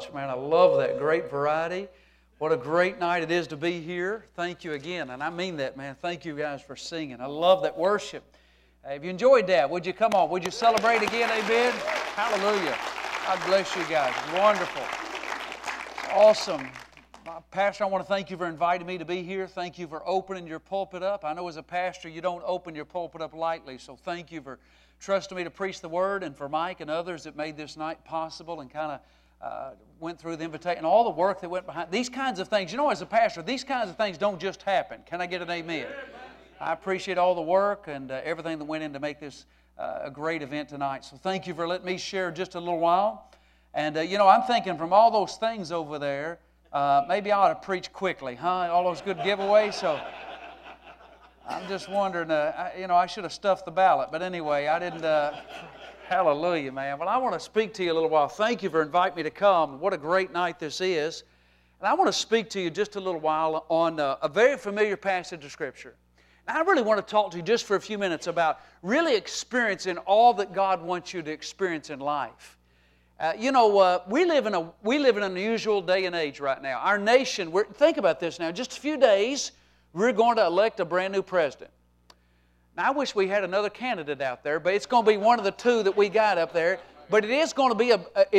Man, I love that great variety. What a great night it is to be here. Thank you again. And I mean that, man. Thank you guys for singing. I love that worship. If you enjoyed that, would you come on? Would you celebrate again? Amen? Hallelujah. God bless you guys. Wonderful. Awesome. Pastor, I want to thank you for inviting me to be here. Thank you for opening your pulpit up. I know as a pastor you don't open your pulpit up lightly, so thank you for trusting me to preach the Word, and for Mike and others that made this night possible and kind of went through the invitation and all the work that went behind these kinds of things. You know, as a pastor, these kinds of things don't just happen. Can I get an amen? I appreciate all the work and everything that went in to make this a great event tonight. So thank you for letting me share just a little while. And, you know, I'm thinking from all those things over there, maybe I ought to preach quickly, huh? All those good giveaways. So I'm just wondering, you know, I should have stuffed the ballot. But anyway, I didn't... Hallelujah, man. Well, I want to speak to you a little while. Thank you for inviting me to come. What a great night this is. And I want to speak to you just a little while on a very familiar passage of Scripture. And I really want to talk to you just for a few minutes about really experiencing all that God wants you to experience in life. You know, we live in an unusual day and age right now. Our nation, think about this now. Just a few days, we're going to elect a brand new president. Now, I wish we had another candidate out there, but it's going to be one of the two that we got up there. But it is going to be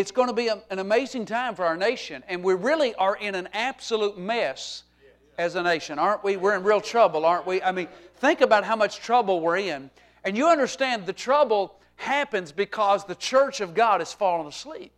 an amazing time for our nation, and we really are in an absolute mess as a nation, aren't we? We're in real trouble, aren't we? I mean, think about how much trouble we're in, and you understand the trouble happens because the church of God has fallen asleep.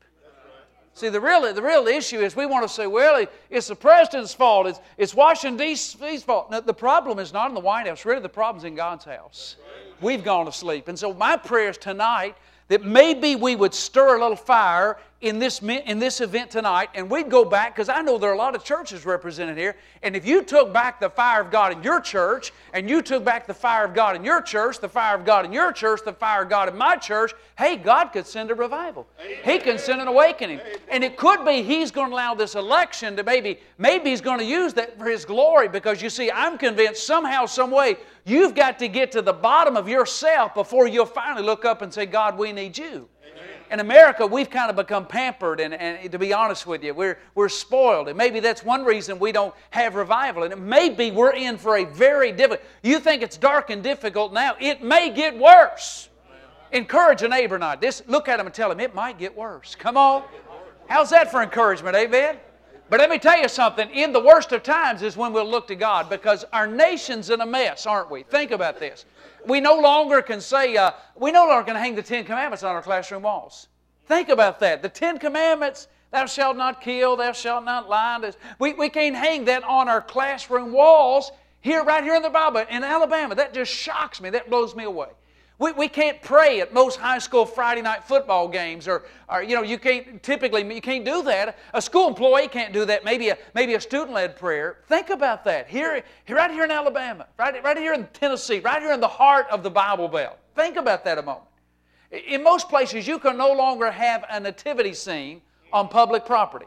See, the real issue is we want to say, well, it's the president's fault. It's Washington, D.C.'s fault. No, the problem is not in the White House. Really, the problem's in God's house. We've gone to sleep. And so my prayer is tonight that maybe we would stir a little fire in this event tonight, and we'd go back, because I know there are a lot of churches represented here, and if you took back the fire of God in your church, and you took back the fire of God in your church, the fire of God in your church, the fire of God in my church, hey, God could send a revival. He can send an awakening. And it could be He's going to allow this election to maybe He's going to use that for His glory, because you see, I'm convinced somehow, some way, you've got to get to the bottom of yourself before you'll finally look up and say, God, we need You. In America, we've kind of become pampered, and to be honest with you, we're spoiled. And maybe that's one reason we don't have revival. And it may be we're in for a very difficult... You think it's dark and difficult now. It may get worse. Encourage a neighbor tonight. Look at him and tell him, it might get worse. Come on. How's that for encouragement, amen? But let me tell you something. In the worst of times is when we'll look to God, because our nation's in a mess, aren't we? Think about this. We no longer can say, we no longer can hang the 10 Commandments on our classroom walls. Think about that. The 10 Commandments, thou shalt not kill, thou shalt not lie. We can't hang that on our classroom walls right here in the Bible. In Alabama, that just shocks me. That blows me away. We can't pray at most high school Friday night football games, or you know, you can't do that. A school employee can't do that. Maybe a student-led prayer. Think about that. Right here in Alabama, right here in Tennessee, right here in the heart of the Bible Belt. Think about that a moment. In most places, you can no longer have a nativity scene on public property.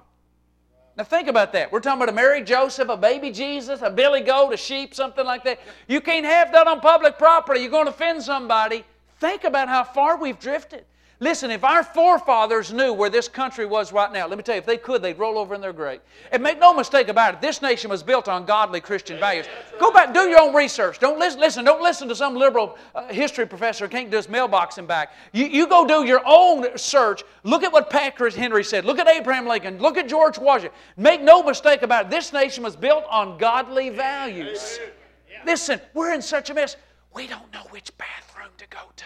Now think about that. We're talking about a Mary Joseph, a baby Jesus, a billy goat, a sheep, something like that. You can't have that on public property. You're going to offend somebody. Think about how far we've drifted. Listen, if our forefathers knew where this country was right now, let me tell you, if they could, they'd roll over in their grave. And make no mistake about it, this nation was built on godly Christian values. Go back, do your own research. Don't listen to some liberal history professor who can't do his mailboxing back. You go do your own search. Look at what Patrick Henry said. Look at Abraham Lincoln. Look at George Washington. Make no mistake about it, this nation was built on godly values. Listen, we're in such a mess, we don't know which bathroom to go to.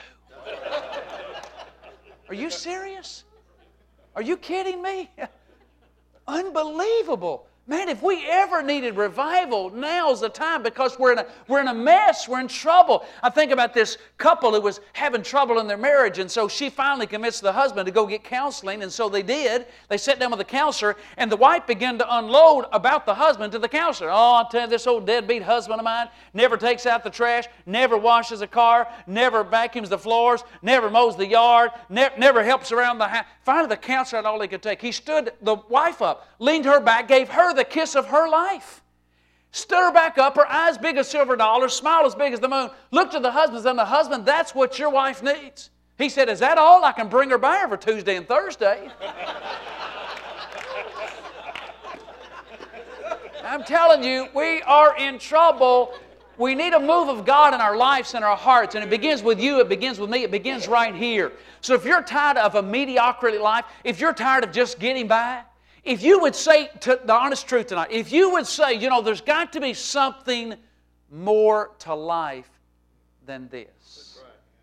Are you serious? Are you kidding me? Unbelievable. Man, if we ever needed revival, now's the time, because we're in a mess. We're in trouble. I think about this couple who was having trouble in their marriage, and so she finally convinced the husband to go get counseling, and so they did. They sat down with the counselor, and the wife began to unload about the husband to the counselor. Oh, I'll tell you, this old deadbeat husband of mine never takes out the trash, never washes a car, never vacuums the floors, never mows the yard, never helps around the house. Finally, the counselor had all he could take. He stood the wife up, leaned her back, gave her the kiss of her life. Stood her back up, her eyes big as silver dollars, smile as big as the moon, looked to the husband and said, the husband, that's what your wife needs. He said, is that all? I can bring her by every Tuesday and Thursday. I'm telling you, we are in trouble. We need a move of God in our lives and our hearts. And it begins with you, it begins with me, it begins right here. So if you're tired of a mediocrity life, if you're tired of just getting by, if you would say the honest truth tonight, if you would say, you know, there's got to be something more to life than this.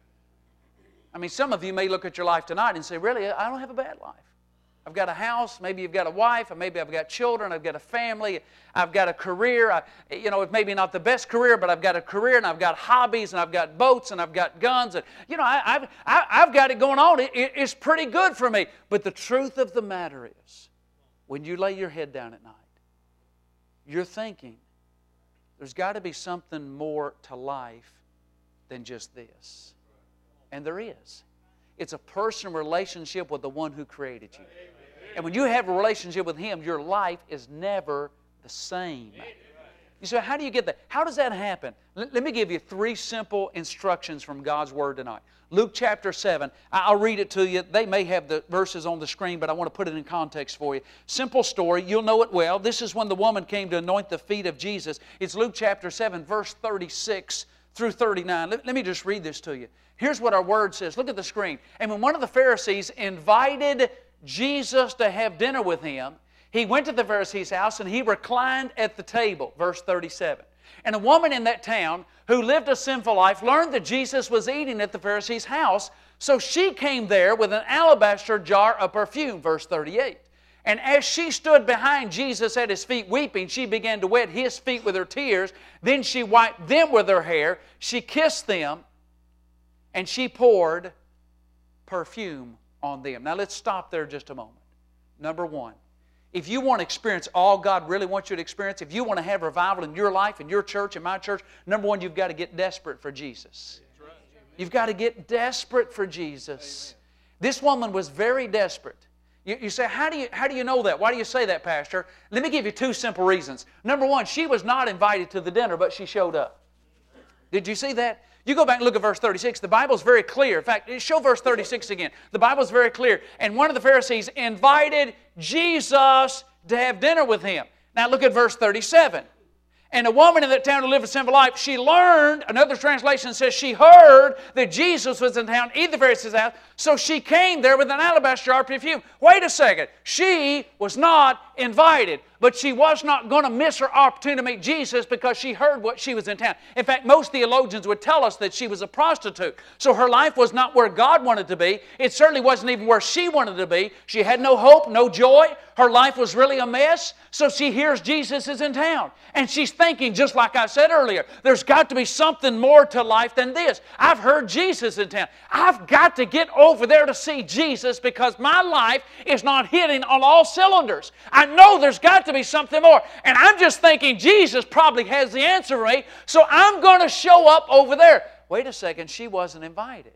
I mean, some of you may look at your life tonight and say, really, I don't have a bad life. I've got a house, maybe you've got a wife, or maybe I've got children, I've got a family, I've got a career. It's maybe not the best career, but I've got a career, and I've got hobbies, and I've got boats, and I've got guns. And, you know, I've got it going on. It's pretty good for me. But the truth of the matter is, when you lay your head down at night, you're thinking, there's got to be something more to life than just this. And there is. It's a personal relationship with the one who created you. And when you have a relationship with Him, your life is never the same. You say, how do you get that? How does that happen? Let me give you 3 simple instructions from God's Word tonight. Luke chapter 7. I'll read it to you. They may have the verses on the screen, but I want to put it in context for you. Simple story. You'll know it well. This is when the woman came to anoint the feet of Jesus. It's Luke chapter 7, verse 36 through 39. Let me just read this to you. Here's what our Word says. Look at the screen. And when one of the Pharisees invited Jesus to have dinner with him, he went to the Pharisee's house and he reclined at the table. Verse 37. And a woman in that town who lived a sinful life learned that Jesus was eating at the Pharisee's house. So she came there with an alabaster jar of perfume. Verse 38. And as she stood behind Jesus at His feet weeping, she began to wet His feet with her tears. Then she wiped them with her hair. She kissed them and she poured perfume on them. Now let's stop there just a moment. Number 1. If you want to experience all God really wants you to experience, if you want to have revival in your life, in your church, in my church, number 1, you've got to get desperate for Jesus. You've got to get desperate for Jesus. This woman was very desperate. You say, how do you know that? Why do you say that, Pastor? Let me give you 2 simple reasons. Number 1, she was not invited to the dinner, but she showed up. Did you see that? You go back and look at verse 36. The Bible's very clear. In fact, show verse 36 again. The Bible's very clear. And one of the Pharisees invited Jesus to have dinner with him. Now look at verse 37. And a woman in that town who lived a sinful life, she learned, another translation says she heard that Jesus was in town, eat the Pharisee's house, so she came there with an alabaster jar of perfume. Wait a second. She was not invited, but she was not going to miss her opportunity to meet Jesus because she heard what she was in town. In fact, most theologians would tell us that she was a prostitute. So her life was not where God wanted to be. It certainly wasn't even where she wanted to be. She had no hope, no joy. Her life was really a mess. So she hears Jesus is in town. And she's thinking, just like I said earlier, there's got to be something more to life than this. I've heard Jesus in town. I've got to get over there to see Jesus because my life is not hitting on all cylinders. I know there's got to be something more. And I'm just thinking Jesus probably has the answer for me, so I'm going to show up over there. Wait a second, she wasn't invited.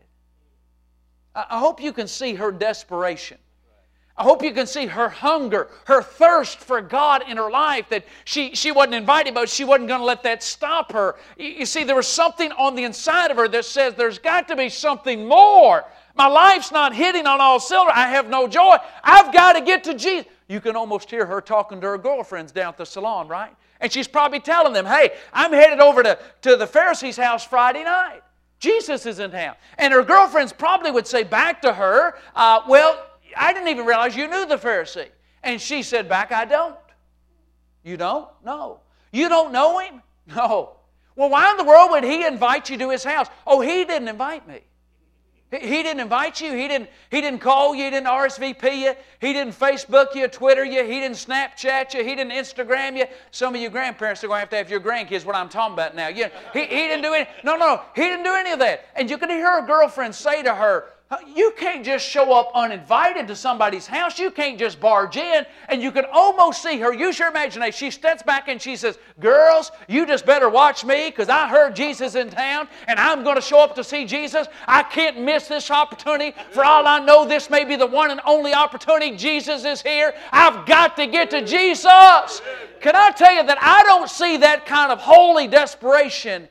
I hope you can see her desperation. I hope you can see her hunger, her thirst for God in her life, that she wasn't invited, but she wasn't going to let that stop her. You see, there was something on the inside of her that says there's got to be something more. My life's not hitting on all cylinders. I have no joy. I've got to get to Jesus. You can almost hear her talking to her girlfriends down at the salon, right? And she's probably telling them, hey, I'm headed over to the Pharisee's house Friday night. Jesus is in town. And her girlfriends probably would say back to her, well, I didn't even realize you knew the Pharisee. And she said back, I don't. You don't? No. You don't know him? No. Well, why in the world would he invite you to his house? Oh, he didn't invite me. He didn't invite you. He didn't call you. He didn't RSVP you. He didn't Facebook you, Twitter you. He didn't Snapchat you. He didn't Instagram you. Some of you grandparents are going to have your grandkids, what I'm talking about now. He didn't do any. No, he didn't do any of that. And you can hear her girlfriend say to her, you can't just show up uninvited to somebody's house. You can't just barge in. And you can almost see her. Use your imagination. She steps back and she says, girls, you just better watch me because I heard Jesus in town and I'm going to show up to see Jesus. I can't miss this opportunity. For all I know, this may be the one and only opportunity. Jesus is here. I've got to get to Jesus. Can I tell you that I don't see that kind of holy desperation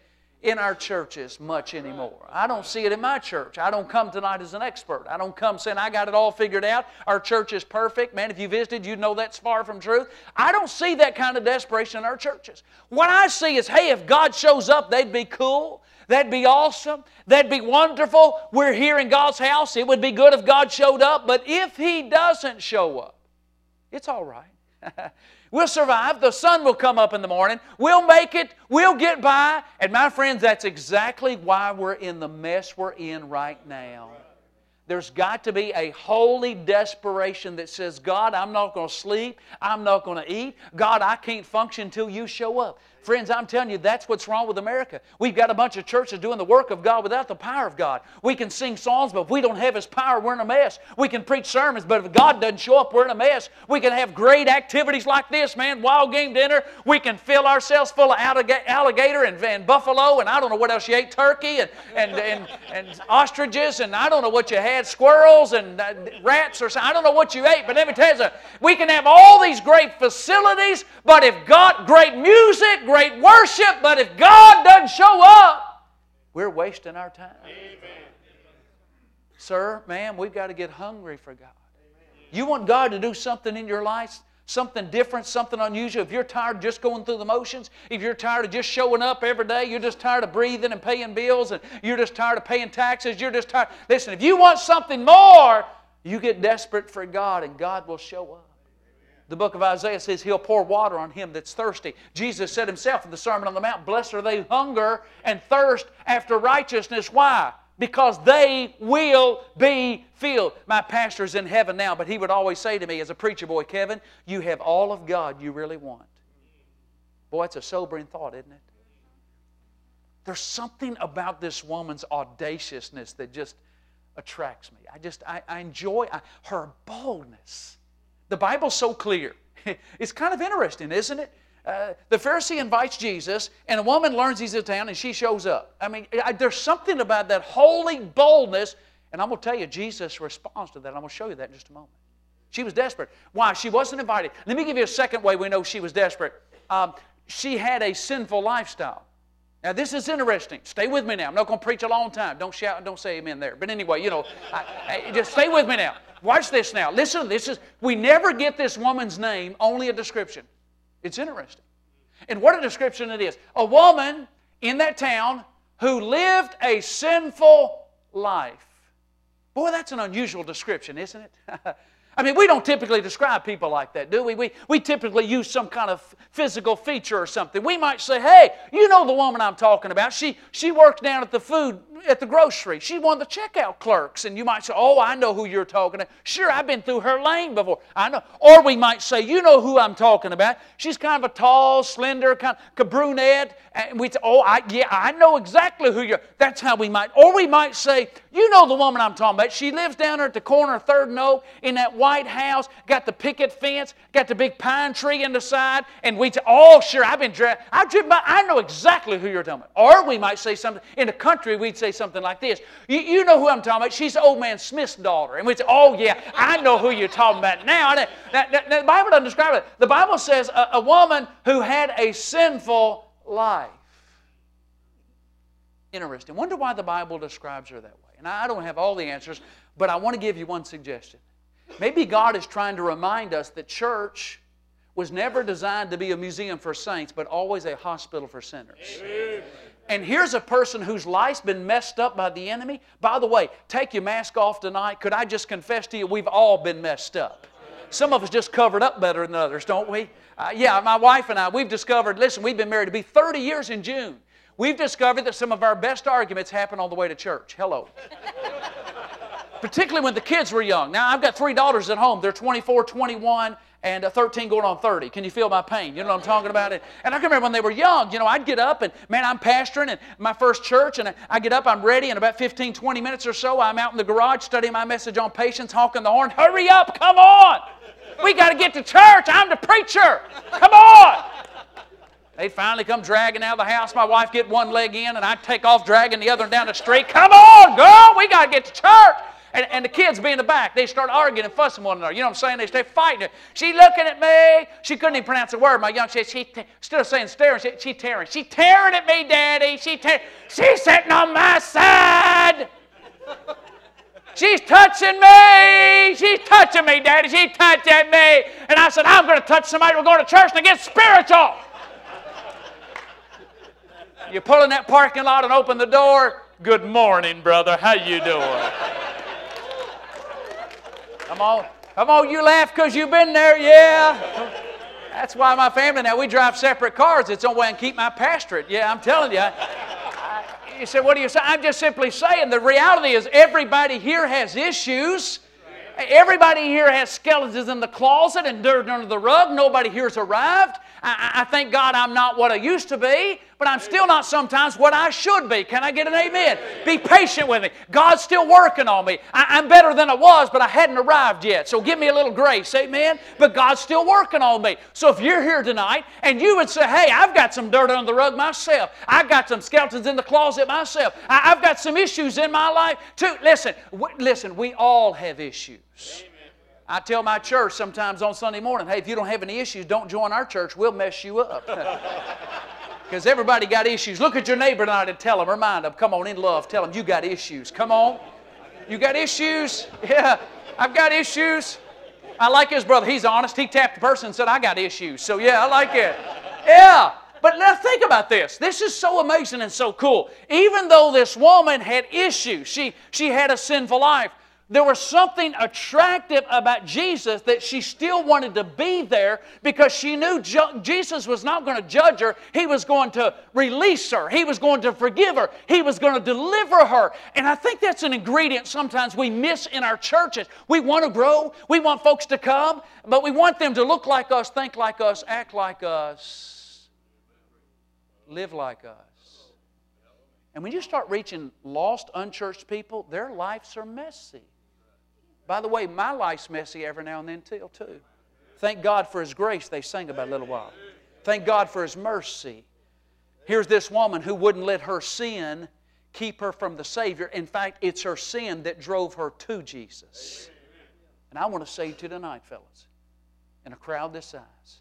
in our churches much anymore. I don't see it in my church. I don't come tonight as an expert. I don't come saying I got it all figured out. Our church is perfect. Man, if you visited, you'd know that's far from truth. I don't see that kind of desperation in our churches. What I see is, hey, if God shows up, they'd be cool. That'd be awesome. That'd be wonderful. We're here in God's house. It would be good if God showed up. But if He doesn't show up, it's all right. We'll survive. The sun will come up in the morning. We'll make it. We'll get by. And my friends, that's exactly why we're in the mess we're in right now. There's got to be a holy desperation that says, God, I'm not going to sleep. I'm not going to eat. God, I can't function until You show up. Friends, I'm telling you, that's what's wrong with America. We've got a bunch of churches doing the work of God without the power of God. We can sing songs, but if we don't have His power, we're in a mess. We can preach sermons, but if God doesn't show up, we're in a mess. We can have great activities like this, man, wild game dinner. We can fill ourselves full of alligator and buffalo, and I don't know what else you ate, turkey and ostriches, and I don't know what you had, squirrels and rats or something. I don't know what you ate, but let me tell you something. We can have all these great facilities, but if God, great music, great worship, but if God doesn't show up, we're wasting our time. Amen. Sir, ma'am, we've got to get hungry for God. You want God to do something in your life, something different, something unusual. If you're tired of just going through the motions, if you're tired of just showing up every day, you're just tired of breathing and paying bills, and you're just tired of paying taxes, you're just tired. Listen, if you want something more, you get desperate for God, and God will show up. The book of Isaiah says He'll pour water on him that's thirsty. Jesus said Himself in the Sermon on the Mount, blessed are they who hunger and thirst after righteousness. Why? Because they will be filled. My pastor's in heaven now, but he would always say to me as a preacher boy, Kevin, you have all of God you really want. Boy, it's a sobering thought, isn't it? There's something about this woman's audaciousness that just attracts me. I enjoy her boldness. The Bible's so clear. It's kind of interesting, isn't it? The Pharisee invites Jesus, and a woman learns He's in town, and she shows up. I mean, there's something about that holy boldness, and I'm going to tell you, Jesus responds to that. I'm going to show you that in just a moment. She was desperate. Why? She wasn't invited. Let me give you a second way we know she was desperate. She had a sinful lifestyle. Now, this is interesting. Stay with me now. I'm not going to preach a long time. Don't shout and don't say amen there. But anyway, just stay with me now. Watch this now. Listen, we never get this woman's name, only a description. It's interesting. And what a description it is. A woman in that town who lived a sinful life. Boy, that's an unusual description, isn't it? I mean, we don't typically describe people like that, do we? We typically use some kind of physical feature or something. We might say, hey, you know the woman I'm talking about. She works down at the grocery. She's one of the checkout clerks. And you might say, oh, I know who you're talking about. Sure, I've been through her lane before. I know. Or we might say, you know who I'm talking about. She's kind of a tall, slender, kind of brunette. And we'd say, oh, I know exactly who you're. That's how we might. Or we might say, you know the woman I'm talking about. She lives down there at the corner of 3rd and Oak in that white house, got the picket fence, got the big pine tree in the side. And we'd say, oh, sure, I've driven by. I know exactly who you're talking about. Or we might say something. In the country, we'd say something like this. You know who I'm talking about. She's Old Man Smith's daughter. And we'd say, oh, yeah, I know who you're talking about now. The Bible doesn't describe it. The Bible says a woman who had a sinful life. Interesting. Wonder why the Bible describes her that way. And I don't have all the answers, but I want to give you one suggestion. Maybe God is trying to remind us that church was never designed to be a museum for saints, but always a hospital for sinners. Amen. And here's a person whose life's been messed up by the enemy. By the way, take your mask off tonight. Could I just confess to you, we've all been messed up. Some of us just covered up better than others, don't we? Yeah, my wife and I, we've discovered, listen, we've been married to be 30 years in June. We've discovered that some of our best arguments happen on the way to church. Hello. Particularly when the kids were young. Now, I've got 3 daughters at home. They're 24, 21, and 13 going on 30. Can you feel my pain? You know what I'm talking about? And I can remember when they were young, I'd get up and, man, I'm pastoring in my first church, and I get up, I'm ready, and about 15, 20 minutes or so, I'm out in the garage studying my message on patience, honking the horn. Hurry up, come on. We got to get to church. I'm the preacher. Come on. They'd finally come dragging out of the house. My wife get one leg in, and I'd take off dragging the other down the street. Come on, girl, we got to get to church. And the kids be in the back. They start arguing and fussing one another. You know what I'm saying? They start fighting. She looking at me. She couldn't even pronounce a word. My young she instead of saying staring, she tearing. She tearing at me, Daddy. She's sitting on my side. She's touching me. She's touching me, Daddy. She touching me. And I said, I'm going to touch somebody. We're going to church and get spiritual. You pull in that parking lot and open the door. Good morning, brother. How you doing? Come on, you laugh because you've been there, yeah. That's why my family now, we drive separate cars. It's the only way I can keep my pastorate. Yeah, I'm telling you. You say, what do you say? I'm just simply saying the reality is everybody here has issues. Everybody here has skeletons in the closet and dirt under the rug. Nobody here's arrived. I thank God I'm not what I used to be, but I'm still not sometimes what I should be. Can I get an amen? Be patient with me. God's still working on me. I'm better than I was, but I hadn't arrived yet. So give me a little grace, amen? But God's still working on me. So if you're here tonight and you would say, hey, I've got some dirt under the rug myself. I've got some skeletons in the closet myself. I've got some issues in my life too. Listen, we all have issues. Amen. I tell my church sometimes on Sunday morning, hey, if you don't have any issues, don't join our church. We'll mess you up. Because everybody got issues. Look at your neighbor tonight and tell them, remind them, come on, in love, tell them you got issues. Come on. You got issues? Yeah, I've got issues. I like his brother. He's honest. He tapped the person and said, I got issues. So yeah, I like it. Yeah. But now think about this. This is so amazing and so cool. Even though this woman had issues, she had a sinful life, there was something attractive about Jesus that she still wanted to be there because she knew Jesus was not going to judge her. He was going to release her. He was going to forgive her. He was going to deliver her. And I think that's an ingredient sometimes we miss in our churches. We want to grow. We want folks to come, but we want them to look like us, think like us, act like us, live like us. And when you start reaching lost, unchurched people, their lives are messy. By the way, my life's messy every now and then too. Thank God for His grace, they sang about a little while. Thank God for His mercy. Here's this woman who wouldn't let her sin keep her from the Savior. In fact, it's her sin that drove her to Jesus. And I want to say to you tonight, fellas, in a crowd this size,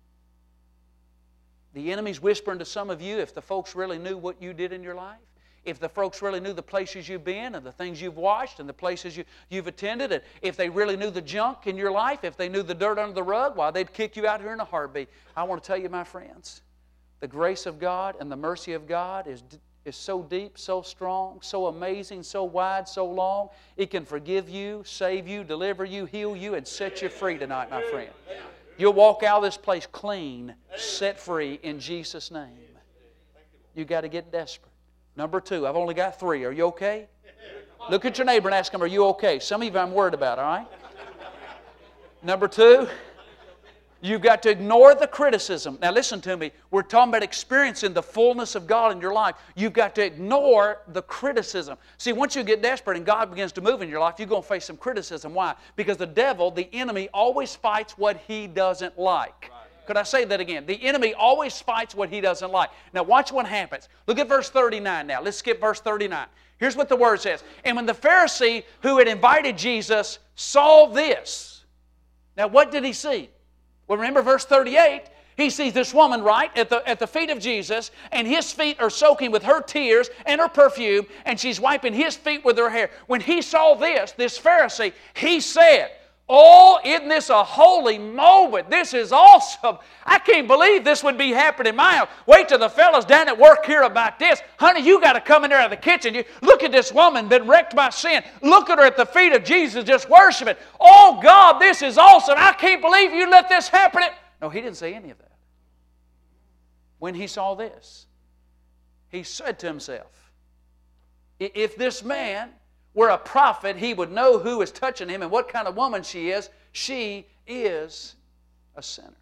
the enemy's whispering to some of you, if the folks really knew what you did in your life, if the folks really knew the places you've been and the things you've watched and the places you've attended, and if they really knew the junk in your life, if they knew the dirt under the rug, why, they'd kick you out here in a heartbeat. I want to tell you, my friends, the grace of God and the mercy of God is so deep, so strong, so amazing, so wide, so long. It can forgive you, save you, deliver you, heal you, and set you free tonight, my friend. You'll walk out of this place clean, set free in Jesus' name. You got to get desperate. Number 2, I've only got 3. Are you okay? Look at your neighbor and ask him, are you okay? Some of you I'm worried about, all right? Number 2, you've got to ignore the criticism. Now listen to me. We're talking about experiencing the fullness of God in your life. You've got to ignore the criticism. See, once you get desperate and God begins to move in your life, you're going to face some criticism. Why? Because the devil, the enemy, always fights what he doesn't like. Could I say that again? The enemy always fights what he doesn't like. Now watch what happens. Look at verse 39 now. Let's skip verse 39. Here's what the Word says. And when the Pharisee who had invited Jesus saw this. Now what did he see? Well, remember verse 38. He sees this woman, right, at the feet of Jesus, and His feet are soaking with her tears and her perfume, and she's wiping His feet with her hair. When he saw this Pharisee, he said, oh, isn't this a holy moment? This is awesome. I can't believe this would be happening in my house. Wait till the fellas down at work hear about this. Honey, you got to come in there out of the kitchen. You look at this woman, been wrecked by sin. Look at her at the feet of Jesus just worshiping. Oh, God, this is awesome. I can't believe you let this happen. No, he didn't say any of that. When he saw this, he said to himself, if this man were a prophet, he would know who is touching him and what kind of woman she is. She is a sinner.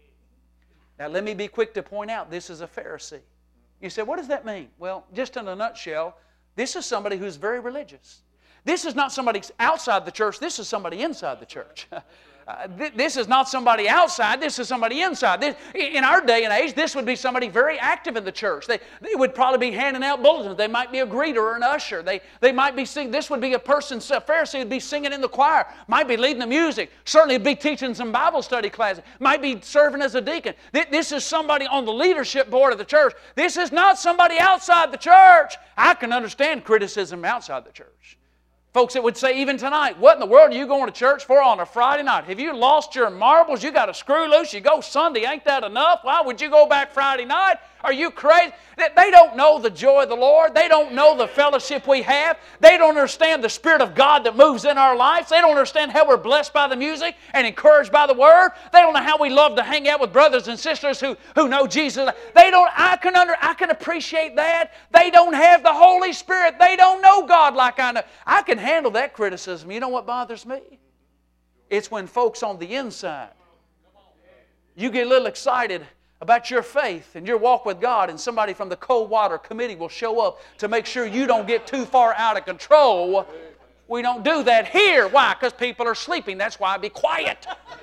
Now let me be quick to point out, this is a Pharisee. You say, what does that mean? Well, just in a nutshell, this is somebody who's very religious. This is not somebody outside the church. This is somebody inside the church. This is not somebody outside. This is somebody inside. In our day and age, this would be somebody very active in the church. They would probably be handing out bulletins. They might be a greeter or an usher. They might be singing. This would be a person, a Pharisee would be singing in the choir. Might be leading the music. Certainly be teaching some Bible study classes. Might be serving as a deacon. This is somebody on the leadership board of the church. This is not somebody outside the church. I can understand criticism outside the church. Folks that would say even tonight, what in the world are you going to church for on a Friday night? Have you lost your marbles? You got a screw loose? You go Sunday, ain't that enough? Why would you go back Friday night? Are you crazy? They don't know the joy of the Lord. They don't know the fellowship we have. They don't understand the Spirit of God that moves in our lives. They don't understand how we're blessed by the music and encouraged by the Word. They don't know how we love to hang out with brothers and sisters who know Jesus. I can appreciate that. They don't have the Holy Spirit. They don't know God like I know. I can handle that criticism. You know what bothers me? It's when folks on the inside, you get a little excited about your faith and your walk with God, and somebody from the cold water committee will show up to make sure you don't get too far out of control. We don't do that here. Why? Because people are sleeping. That's why I be quiet.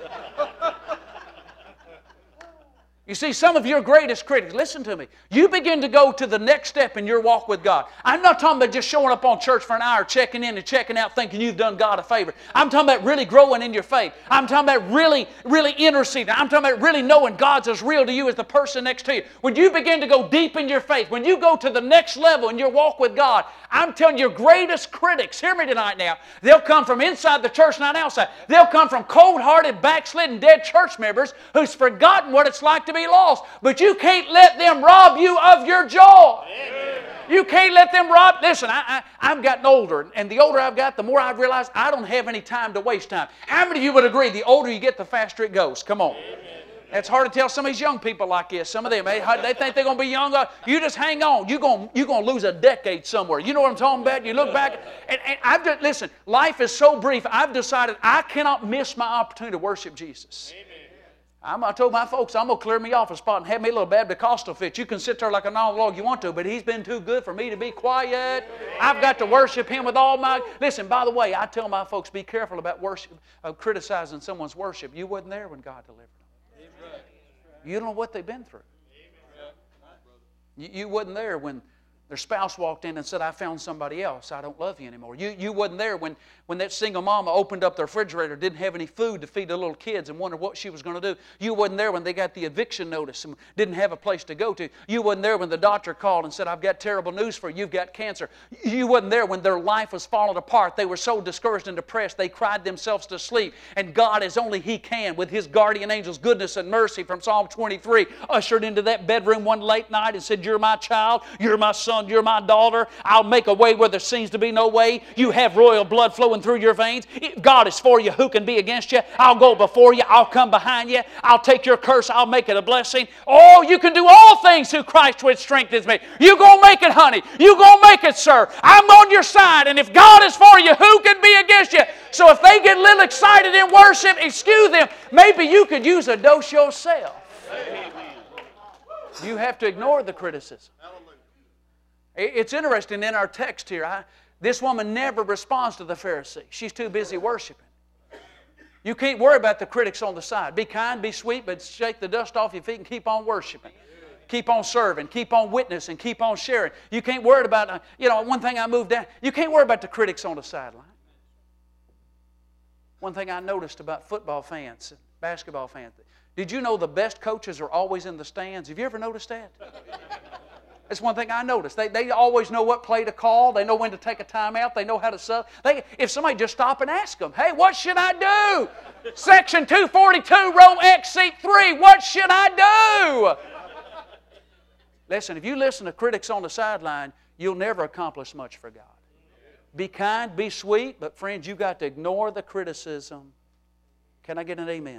You see, some of your greatest critics, listen to me, you begin to go to the next step in your walk with God. I'm not talking about just showing up on church for an hour, checking in and checking out, thinking you've done God a favor. I'm talking about really growing in your faith. I'm talking about really interceding. I'm talking about really knowing God's as real to you as the person next to you. When you begin to go deep in your faith, when you go to the next level in your walk with God, I'm telling you, your greatest critics, hear me tonight now, they'll come from inside the church, not outside. They'll come from cold-hearted, backslidden, dead church members who's forgotten what it's like to be lost. But you can't let them rob you of your joy. Amen. You can't let them rob. Listen, I've gotten older, and the older I've got, the more I've realized I don't have any time to waste time. How many of you would agree the older you get, the faster it goes? Come on. Amen. It's hard to tell some of these young people like this. Some of them, they think they're going to be young. You just hang on. You're going to lose a decade somewhere. You know what I'm talking about? You look back, and listen, life is so brief. I've decided I cannot miss my opportunity to worship Jesus. Amen. I told my folks, I'm going to clear me off a spot and have me a little Baptist Costal fit. You can sit there like a monologue you want to, but He's been too good for me to be quiet. I've got to worship Him with all my... Listen, by the way, I tell my folks, be careful about criticizing someone's worship. You wasn't there when God delivered them. You don't know what they've been through. You wasn't there when their spouse walked in and said, I found somebody else. I don't love you anymore. You wasn't there when that single mama opened up the refrigerator, didn't have any food to feed the little kids and wondered what she was going to do. You wasn't there when they got the eviction notice and didn't have a place to go to. You wasn't there when the doctor called and said, I've got terrible news for you. You've got cancer. You wasn't there when their life was falling apart. They were so discouraged and depressed they cried themselves to sleep. And God, as only He can, with His guardian angel's goodness and mercy from Psalm 23, ushered into that bedroom one late night and said, you're my child, you're my son, you're my daughter. I'll make a way where there seems to be no way. You have royal blood flowing through your veins. If God is for you, who can be against you? I'll go before you. I'll come behind you. I'll take your curse. I'll make it a blessing. Oh, you can do all things through Christ which strengthens me. You gonna make it, honey. You gonna make it, sir. I'm on your side. And if God is for you, who can be against you? So if they get a little excited in worship, excuse them. Maybe you could use a dose yourself. Amen. You have to ignore the criticism. It's interesting in our text here. This woman never responds to the Pharisee. She's too busy worshiping. You can't worry about the critics on the side. Be kind, be sweet, but shake the dust off your feet and keep on worshiping. Keep on serving, keep on witnessing, keep on sharing. You can't worry about, one thing I moved down, you can't worry about the critics on the sideline. One thing I noticed about football fans and basketball fans, did you know the best coaches are always in the stands? Have you ever noticed that? That's one thing I noticed. They always know what play to call. They know when to take a timeout. They know how to sub. If somebody just stop and ask them, hey, what should I do? Section 242, row X, seat 3, what should I do? Listen, if you listen to critics on the sideline, you'll never accomplish much for God. Be kind, be sweet, but friends, you've got to ignore the criticism. Can I get an amen?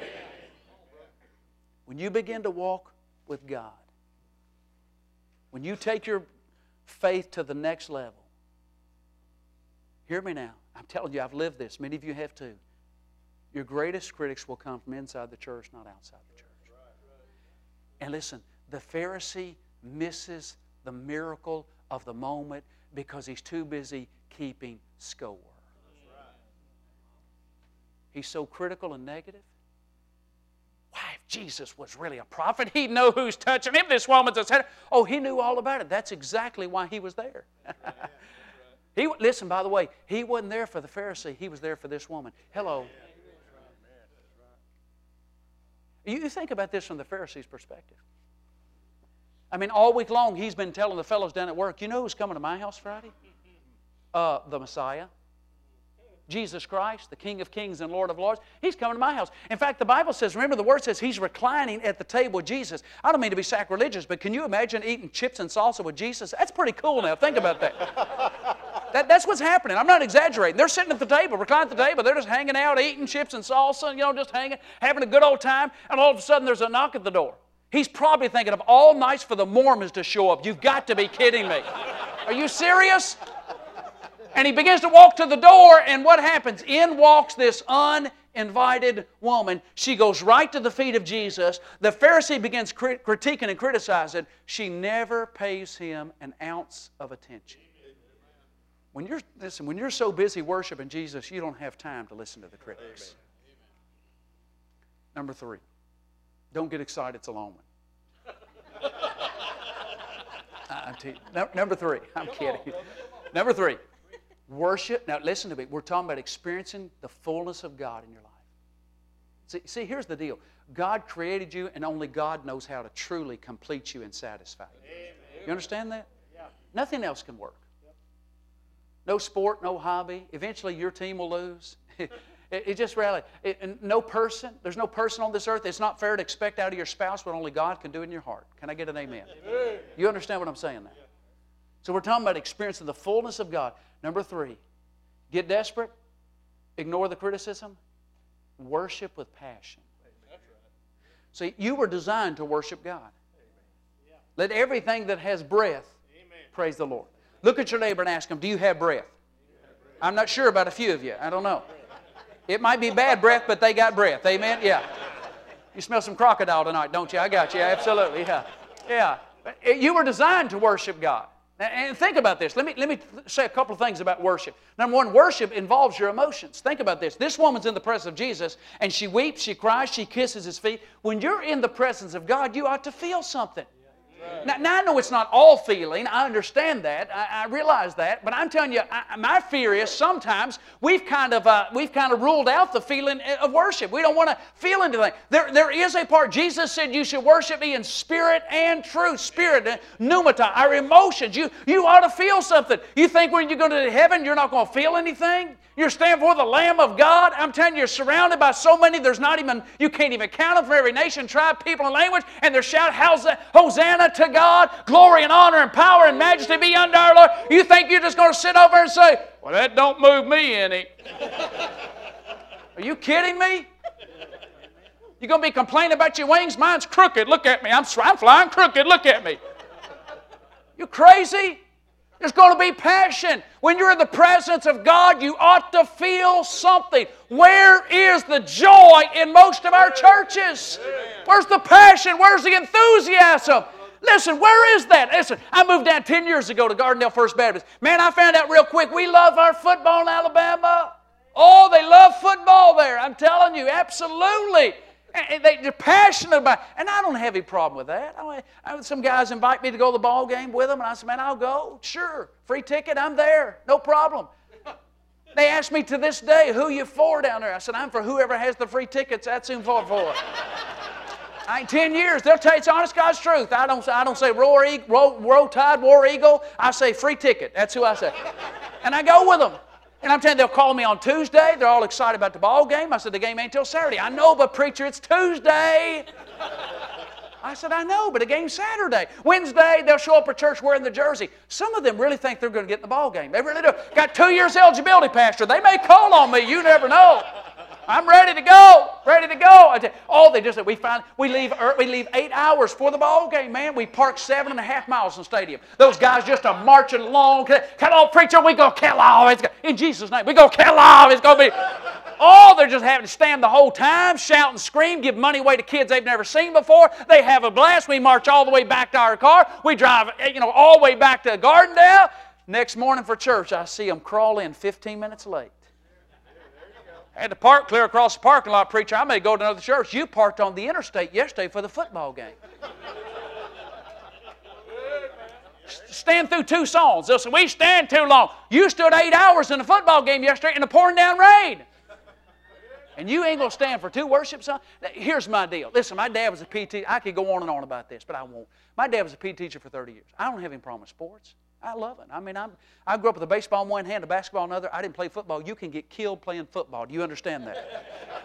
When you begin to walk with God, when you take your faith to the next level, hear me now. I'm telling you, I've lived this. Many of you have too. Your greatest critics will come from inside the church, not outside the church. And listen, the Pharisee misses the miracle of the moment because he's too busy keeping score. He's so critical and negative. Why, if Jesus was really a prophet, he'd know who's touching him. This woman's a sinner. Oh, he knew all about it. That's exactly why he was there. Listen, by the way, he wasn't there for the Pharisee. He was there for this woman. Hello. You think about this from the Pharisee's perspective. I mean, all week long, he's been telling the fellows down at work, you know who's coming to my house Friday? The Messiah. Jesus Christ, the King of Kings and Lord of Lords. He's coming to my house. In fact, the Bible says, remember the Word says, he's reclining at the table with Jesus. I don't mean to be sacrilegious, but can you imagine eating chips and salsa with Jesus? That's pretty cool now. Think about that. That's what's happening. I'm not exaggerating. They're sitting at the table, reclining at the table. They're just hanging out, eating chips and salsa, just hanging, having a good old time. And all of a sudden, there's a knock at the door. He's probably thinking of all nights for the Mormons to show up. You've got to be kidding me. Are you serious? And he begins to walk to the door, and what happens? In walks this uninvited woman. She goes right to the feet of Jesus. The Pharisee begins critiquing and criticizing. She never pays him an ounce of attention. When you're so busy worshiping Jesus, you don't have time to listen to the critics. Number 3, don't get excited, it's a long one. Number 3, I'm kidding. Number 3. Worship. Now listen to me. We're talking about experiencing the fullness of God in your life. See, here's the deal. God created you, and only God knows how to truly complete you and satisfy you. Amen. You understand that? Yeah. Nothing else can work. No sport, no hobby. Eventually your team will lose. It just really, no person, there's no person on this earth. It's not fair to expect out of your spouse what only God can do in your heart. Can I get an amen? Amen. You understand what I'm saying now? So we're talking about experiencing the fullness of God. Number 3, get desperate, ignore the criticism, worship with passion. See, you were designed to worship God. Let everything that has breath praise the Lord. Look at your neighbor and ask him, do you have breath? I'm not sure about a few of you. I don't know. It might be bad breath, but they got breath. Amen? Yeah. You smell some crocodile tonight, don't you? I got you. Absolutely. Yeah. Yeah. You were designed to worship God. And think about this. Let me say a couple of things about worship. Number 1, worship involves your emotions. Think about this. This woman's in the presence of Jesus, and she weeps, she cries, she kisses His feet. When you're in the presence of God, you ought to feel something. Now I know it's not all feeling. I understand that. I realize that. But I'm telling you, my fear is sometimes we've kind of ruled out the feeling of worship. We don't want to feel anything. There is a part. Jesus said you should worship me in spirit and truth. Spirit, pneumata, our emotions. You ought to feel something. You think when you go to heaven you're not going to feel anything? You're standing before the Lamb of God. I'm telling you, you're surrounded by so many, you can't even count them, from every nation, tribe, people, and language, and they're shouting, Hosanna to God, glory and honor and power and majesty be unto our Lord. You think you're just going to sit over and say, well, that don't move me any. Are you kidding me? You're going to be complaining about your wings? Mine's crooked. Look at me. I'm flying crooked. Look at me. You crazy? There's going to be passion. When you're in the presence of God, you ought to feel something. Where is the joy in most of our churches? Where's the passion? Where's the enthusiasm? Listen, where is that? Listen, I moved down 10 years ago to Gardendale First Baptist. Man, I found out real quick, we love our football in Alabama. Oh, they love football there. I'm telling you, absolutely. They're passionate about it. And I don't have any problem with that. Some guys invite me to go to the ball game with them, and I said, man, I'll go. Sure. Free ticket, I'm there. No problem. They ask me to this day, who you for down there? I said, I'm for whoever has the free tickets. That's who I'm for. I ain't 10 years. They'll tell you it's honest God's truth. I don't say roll tide, war eagle. I say free ticket. That's who I say. And I go with them. And I'm telling you, they'll call me on Tuesday. They're all excited about the ball game. I said, the game ain't till Saturday. I know, but preacher, it's Tuesday. I said, I know, but the game's Saturday. Wednesday, they'll show up at church wearing the jersey. Some of them really think they're going to get in the ball game. They really do. Got 2 years eligibility, Pastor. They may call on me. You never know. I'm ready to go. Ready to go. They just said, we leave 8 hours for the ball game, man. We park 7.5 miles from the stadium. Those guys just are marching along. Come on, preacher, we go kill all. In Jesus' name, we go kill all. It's going to be... Oh, they're just having to stand the whole time, shout and scream, give money away to kids they've never seen before. They have a blast. We march all the way back to our car. We drive, all the way back to Gardendale. Next morning for church, I see them crawl in 15 minutes late. I had to park clear across the parking lot, preacher. I may go to another church. You parked on the interstate yesterday for the football game. Stand through 2 songs. They'll say, we stand too long. You stood 8 hours in the football game yesterday in the pouring down rain. And you ain't going to stand for 2 worship songs? Here's my deal. Listen, my dad was a PE teacher. I could go on and on about this, but I won't. My dad was a PE teacher for 30 years. I don't have any problem with sports. I love it. I mean, I grew up with a baseball in one hand, a basketball in another. I didn't play football. You can get killed playing football. Do you understand that?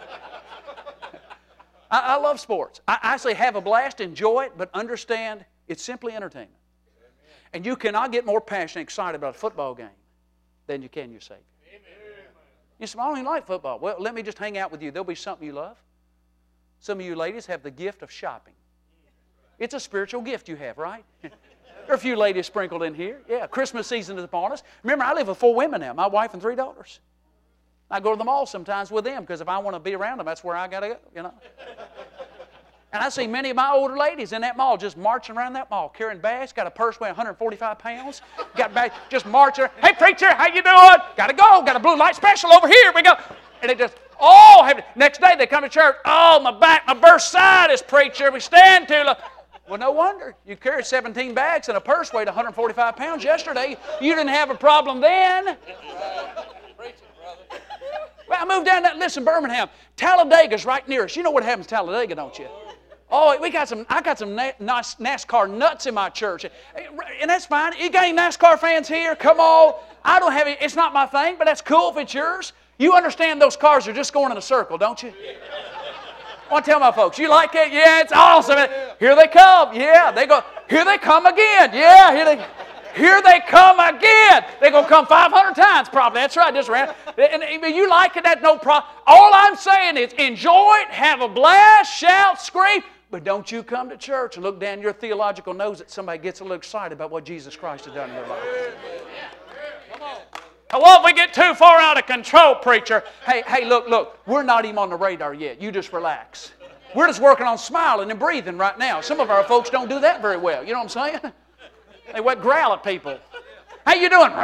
I love sports. I actually have a blast, enjoy it, but understand it's simply entertainment. And you cannot get more passionate and excited about a football game than you can your Savior. You say, I don't even like football. Well, let me just hang out with you. There'll be something you love. Some of you ladies have the gift of shopping. It's a spiritual gift you have, right? There are a few ladies sprinkled in here. Yeah, Christmas season is upon us. Remember, I live with 4 women now, my wife and 3 daughters. I go to the mall sometimes with them because if I want to be around them, that's where I got to go, you know. And I see many of my older ladies in that mall just marching around that mall, carrying bags, got a purse weighing 145 pounds, got a bag, just marching. Hey, preacher, how you doing? Got to go. Got a blue light special over here. We go. And it just, next day they come to church. Oh, my back, my burst side is preacher. We stand too long. Well, no wonder. You carried 17 bags and a purse weighed 145 pounds yesterday. You didn't have a problem then. Well, I moved down Birmingham. Talladega's right near us. You know what happens to Talladega, don't you? Oh, I got some nice NASCAR nuts in my church. And that's fine. You got any NASCAR fans here? Come on. I don't have any. It's not my thing, but that's cool if it's yours. You understand those cars are just going in a circle, don't you? I want to tell my folks, you like it? Yeah, it's awesome. Here they come. Yeah, they go. Here they come again. Yeah, here they come again. They're going to come 500 times probably. That's right, just around. And you like it, that's no problem. All I'm saying is enjoy it, have a blast, shout, scream. But don't you come to church and look down your theological nose that somebody gets a little excited about what Jesus Christ has done in their life. Come on. Well, if we get too far out of control, preacher, hey, look, we're not even on the radar yet. You just relax. We're just working on smiling and breathing right now. Some of our folks don't do that very well. You know what I'm saying? They would growl at people. How you doing?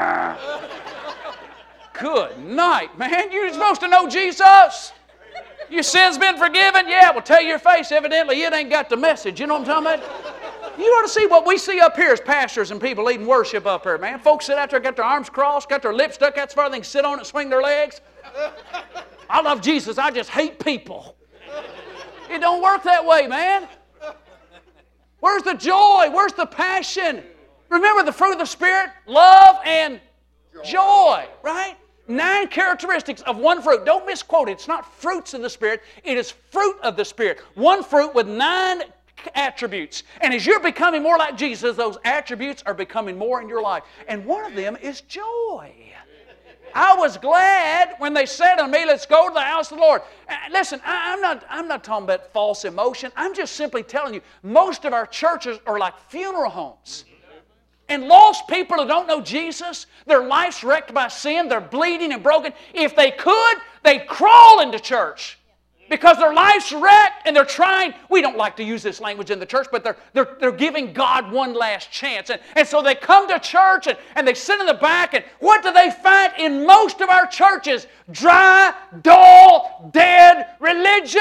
Good night, man. You're supposed to know Jesus. Your sin's been forgiven? Yeah, well, tell your face, evidently it ain't got the message. You know what I'm talking about? You ought to see what we see up here as pastors and people leading worship up here, man. Folks sit out there, got their arms crossed, got their lips stuck out so far they can sit on it, swing their legs. I love Jesus. I just hate people. It don't work that way, man. Where's the joy? Where's the passion? Remember the fruit of the Spirit? Love and joy, right? 9 characteristics of one fruit. Don't misquote it. It's not fruits of the Spirit. It is fruit of the Spirit. One fruit with 9 attributes. And as you're becoming more like Jesus, those attributes are becoming more in your life. And one of them is joy. I was glad when they said to me, let's go to the house of the Lord. Listen, I'm not talking about false emotion. I'm just simply telling you, most of our churches are like funeral homes. And lost people who don't know Jesus, their life's wrecked by sin, they're bleeding and broken. If they could, they'd crawl into church. Because their life's wrecked and they're trying, we don't like to use this language in the church, but they're giving God one last chance. And so they come to church and they sit in the back, and what do they find in most of our churches? Dry, dull, dead religion.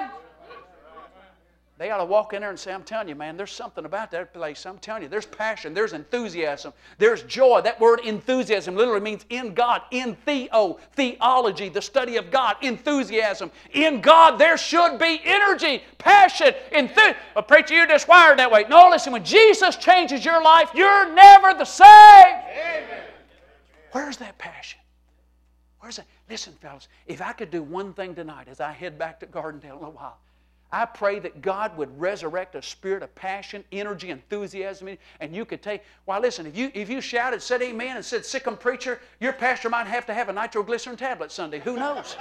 They ought to walk in there and say, I'm telling you, man, there's something about that place. I'm telling you, there's passion, there's enthusiasm, there's joy. That word enthusiasm literally means in God, in theology, the study of God, enthusiasm. In God, there should be energy, passion, enthusiasm. But preacher, you're just wired that way. No, listen, when Jesus changes your life, you're never the same. Amen. Where's that passion? Where's that? Listen, fellas, if I could do one thing tonight as I head back to Gardendale in a little while, I pray that God would resurrect a spirit of passion, energy, enthusiasm, and you could take. Well, listen, if you shouted, said amen, and said sick 'em preacher, your pastor might have to have a nitroglycerin tablet Sunday. Who knows?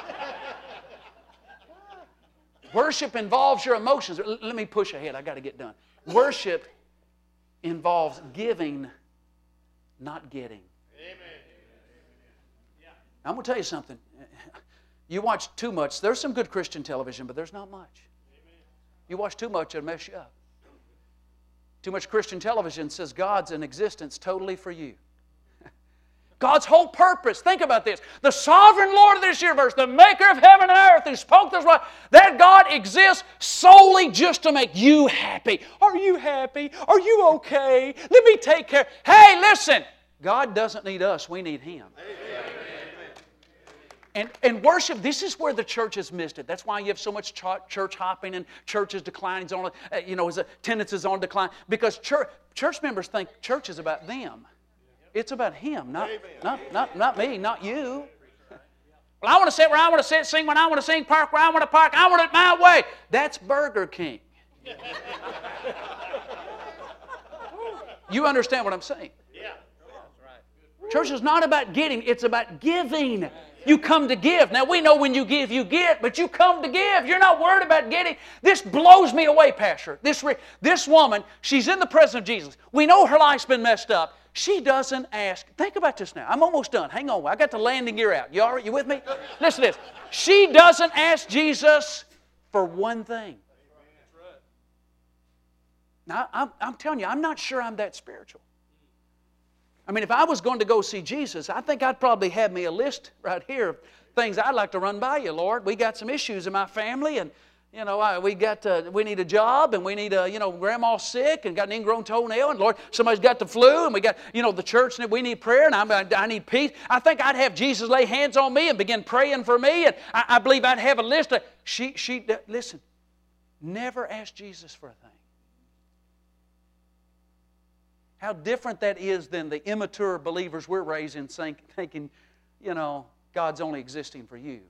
Worship involves your emotions. Let me push ahead. I got to get done. Worship involves giving, not getting. Amen. I'm going to tell you something. You watch too much. There's some good Christian television, but there's not much. You watch too much, it'll mess you up. Too much Christian television says God's in existence totally for you. God's whole purpose, think about this, the sovereign Lord of this universe, the maker of heaven and earth, who spoke this way, that God exists solely just to make you happy. Are you happy? Are you okay? Let me take care. Hey, listen, God doesn't need us, we need Him. And worship, this is where the church has missed it. That's why you have so much church hopping and churches declining, as attendance is on decline. Because church members think church is about them. It's about Him, not me, not you. Well, I want to sit where I want to sit, sing when I want to sing, park where I want to park. I want it my way. That's Burger King. You understand what I'm saying? Church is not about getting, it's about giving. You come to give. Now, we know when you give, you get, but you come to give. You're not worried about getting. This blows me away, Pastor. This woman, she's in the presence of Jesus. We know her life's been messed up. She doesn't ask. Think about this now. I'm almost done. Hang on. I got the landing gear out. You all right? You with me? Listen to this. She doesn't ask Jesus for one thing. Now, I'm telling you, I'm not sure I'm that spiritual. I mean, if I was going to go see Jesus, I think I'd probably have me a list right here of things I'd like to run by you, Lord. We got some issues in my family, and we need a job, and we need grandma's sick, and got an ingrown toenail, and Lord, somebody's got the flu, and we got the church, and we need prayer, and I need peace. I think I'd have Jesus lay hands on me and begin praying for me, and I believe I'd have a list of. Listen, never ask Jesus for a thing. How different that is than the immature believers we're raising thinking, God's only existing for you.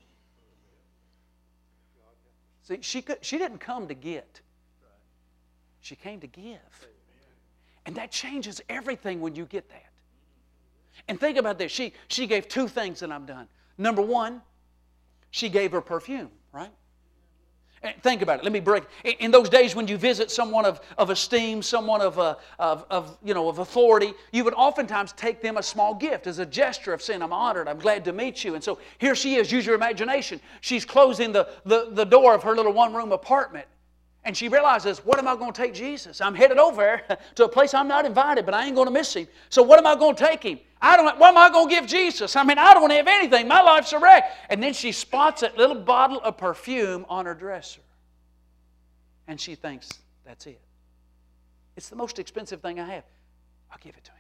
See, she didn't come to get. She came to give. And that changes everything when you get that. And think about this. She gave two things, and I'm done. Number one, she gave her perfume, right? Think about it. Let me break. In those days when you visit someone of esteem, someone of authority, you would oftentimes take them a small gift as a gesture of saying, I'm honored, I'm glad to meet you. And so here she is, use your imagination. She's closing the door of her little one-room apartment. And she realizes, what am I going to take Jesus? I'm headed over there to a place I'm not invited, but I ain't going to miss Him. So what am I going to take Him? What am I going to give Jesus? I don't have anything. My life's a wreck. And then she spots that little bottle of perfume on her dresser. And she thinks, that's it. It's the most expensive thing I have. I'll give it to Him.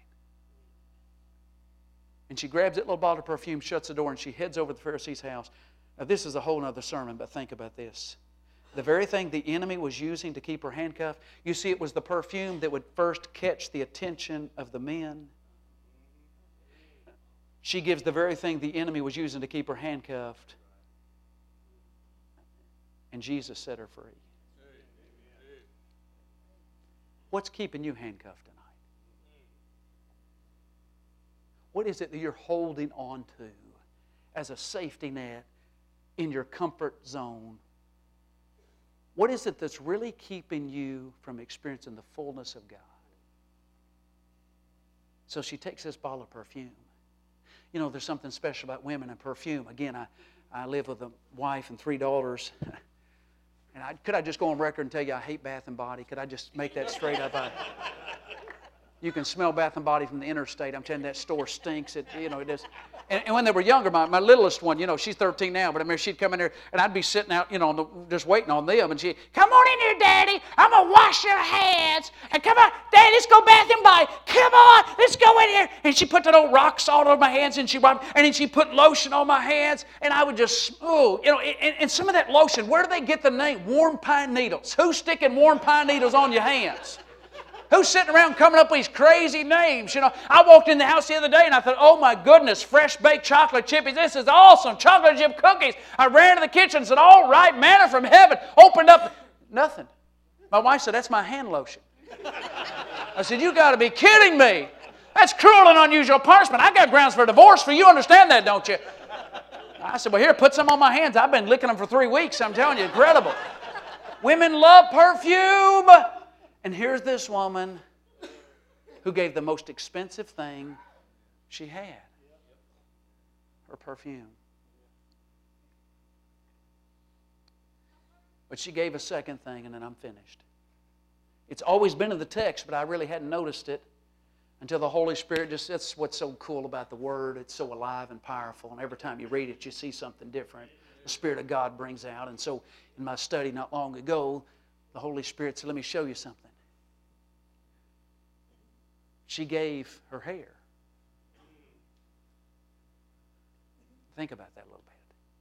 And she grabs that little bottle of perfume, shuts the door, and she heads over to the Pharisee's house. Now, this is a whole other sermon, but think about this. The very thing the enemy was using to keep her handcuffed, you see, it was the perfume that would first catch the attention of the men. She gives the very thing the enemy was using to keep her handcuffed, and Jesus set her free. What's keeping you handcuffed tonight? What is it that you're holding on to as a safety net in your comfort zone? What is it that's really keeping you from experiencing the fullness of God? So she takes this bottle of perfume. There's something special about women and perfume. Again, I live with a wife and 3 daughters. And could I just go on record and tell you I hate Bath and Body? Could I just make that straight up? You can smell Bath and Body from the interstate. I'm telling you, that store stinks. It does. And when they were younger, my littlest one, she's 13 now, but I mean, she'd come in here, and I'd be sitting out, just waiting on them, and she'd, come on in here, Daddy. I'm going to wash your hands. And come on, Daddy, let's go Bath and Body. Come on, let's go in here. And she put that old rock salt on my hands, and then she put lotion on my hands, and I would just, and some of that lotion, where do they get the name? Warm pine needles. Who's sticking warm pine needles on your hands? Who's sitting around coming up with these crazy names? I walked in the house the other day and I thought, oh my goodness, fresh baked chocolate chippies. This is awesome. Chocolate chip cookies. I ran to the kitchen and said, all right, manna from heaven. Opened up, nothing. My wife said, that's my hand lotion. I said, you got to be kidding me. That's cruel and unusual punishment. I got grounds for divorce for you. Understand that, don't you? I said, well, here, put some on my hands. I've been licking them for 3 weeks. I'm telling you, incredible. Women love perfume. And here's this woman who gave the most expensive thing she had, her perfume. But she gave a second thing, and then I'm finished. It's always been in the text, but I really hadn't noticed it. until the Holy Spirit that's what's so cool about the Word. It's so alive and powerful. And every time you read it, you see something different. The Spirit of God brings out. And so in my study not long ago, the Holy Spirit said, let me show you something. She gave her hair. Think about that a little bit.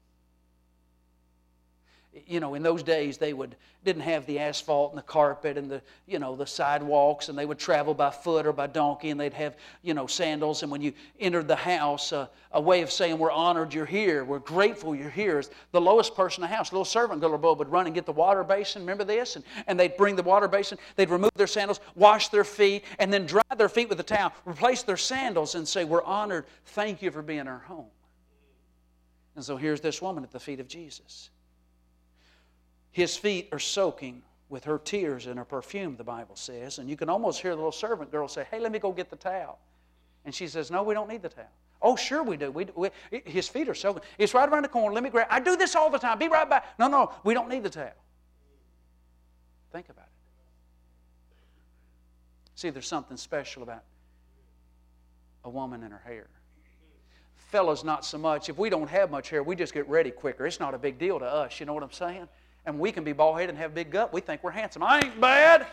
You know, in those days they didn't have the asphalt and the carpet and the sidewalks, and they would travel by foot or by donkey, and they'd have sandals. And when you entered the house, a way of saying we're honored you're here, we're grateful you're here, is the lowest person in the house, a little servant girl or boy, would run and get the water basin. Remember this? And they'd bring the water basin. They'd remove their sandals, wash their feet, and then dry their feet with a towel, replace their sandals, and say, we're honored. Thank you for being our home. And so here's this woman at the feet of Jesus. His feet are soaking with her tears and her perfume, the Bible says. And you can almost hear the little servant girl say, hey, let me go get the towel. And she says, no, we don't need the towel. Oh, sure we do. His feet are soaking. It's right around the corner. Let me grab. I do this all the time. Be right back. No, we don't need the towel. Think about it. See, there's something special about a woman and her hair. Fellas, not so much. If we don't have much hair, we just get ready quicker. It's not a big deal to us. You know what I'm saying? And we can be bald-headed and have a big gut. We think we're handsome. I ain't bad.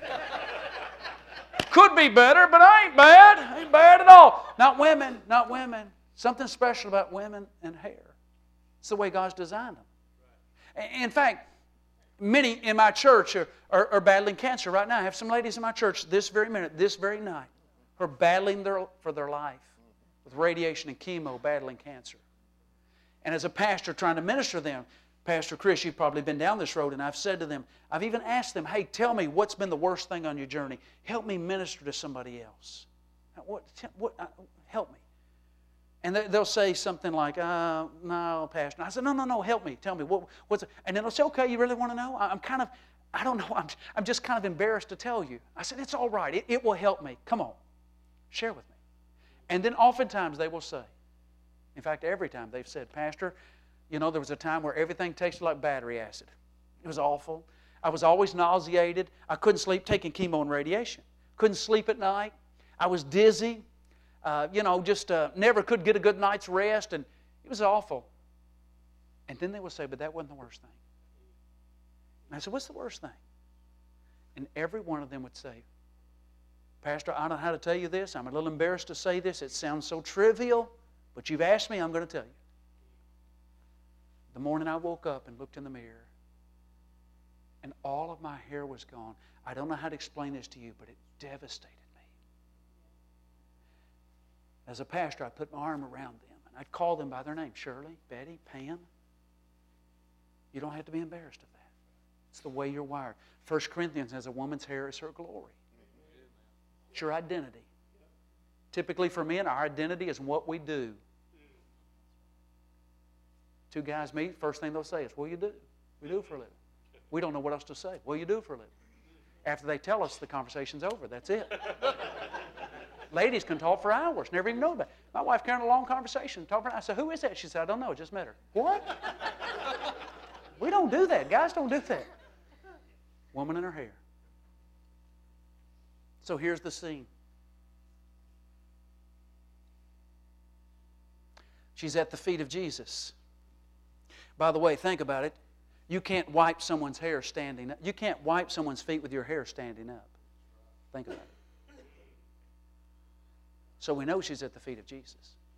Could be better, but I ain't bad. I ain't bad at all. Not women. Not women. Something special about women and hair. It's the way God's designed them. In fact, many in my church are battling cancer right now. I have some ladies in my church this very minute, this very night, who are battling for their life with radiation and chemo, battling cancer. And as a pastor trying to minister to them, Pastor Chris, you've probably been down this road, and I've said to them, I've even asked them, hey, tell me what's been the worst thing on your journey. Help me minister to somebody else. Help me. And they'll say something like, no, Pastor. And I said, no, help me. Tell me. What's it? And then they'll say, okay, you really want to know? I don't know. I'm just kind of embarrassed to tell you. I said, it's all right. It will help me. Come on. Share with me. And then oftentimes they will say, in fact, every time they've said, Pastor, there was a time where everything tasted like battery acid. It was awful. I was always nauseated. I couldn't sleep, taking chemo and radiation. Couldn't sleep at night. I was dizzy. Never could get a good night's rest, and it was awful. And then they would say, but that wasn't the worst thing. And I said, what's the worst thing? And every one of them would say, Pastor, I don't know how to tell you this. I'm a little embarrassed to say this. It sounds so trivial, but you've asked me, I'm going to tell you. The morning I woke up and looked in the mirror, and all of my hair was gone. I don't know how to explain this to you, but it devastated me. As a pastor, I'd put my arm around them, and I'd call them by their name. Shirley, Betty, Pam. You don't have to be embarrassed of that. It's the way you're wired. 1 Corinthians says a woman's hair is her glory. It's your identity. Typically for men, our identity is what we do. Two guys meet, first thing they'll say is, what do you do? We do for a living. We don't know what else to say. What do you do for a living? After they tell us, the conversation's over. That's it. Ladies can talk for hours, never even know about it. My wife carried a long conversation. I said, who is that? She said, I don't know, just met her. What? We don't do that. Guys don't do that. Woman in her hair. So here's the scene. She's at the feet of Jesus. By the way, think about it. You can't wipe someone's hair standing up. You can't wipe someone's feet with your hair standing up. Think about it. So we know she's at the feet of Jesus.